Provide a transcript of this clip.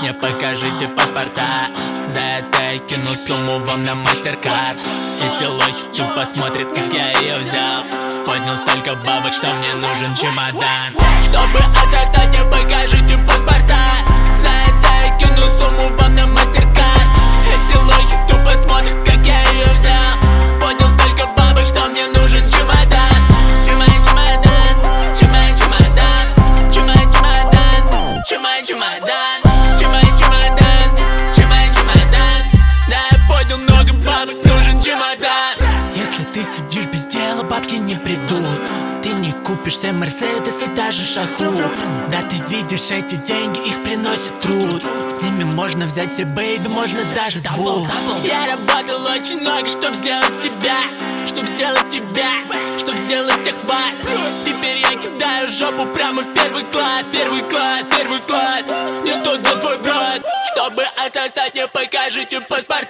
мне покажите паспорта. За это я кину сумму вам на MasterCard. И телочек посмотрит, как я ее взял. Поднял столько бабок, что мне нужен чемодан. Чтобы отсосать, мне покажите паспорта. За это я кину сумму вам на MasterCard. И телочек посмотрит, как я ее взял. Поднял столько бабок, что мне нужен чемодан. Чемодан, да, я поднял много бабок, нужен чемодан. Если ты сидишь без дела, бабки не придут. Ты не купишь себе Мерседес и даже шаху. Да, ты видишь эти деньги, их приносит труд. С ними можно взять себе бэйби, можно даже двух. Я работал очень много, чтоб сделать себя, чтоб сделать тебя, чтоб сделать тех вас. Теперь я кидаю жопу прямо в первый класс. Первый класс, первый класс. Не тот, кто твой брат. Чтобы отсосать, мне покажите паспорт.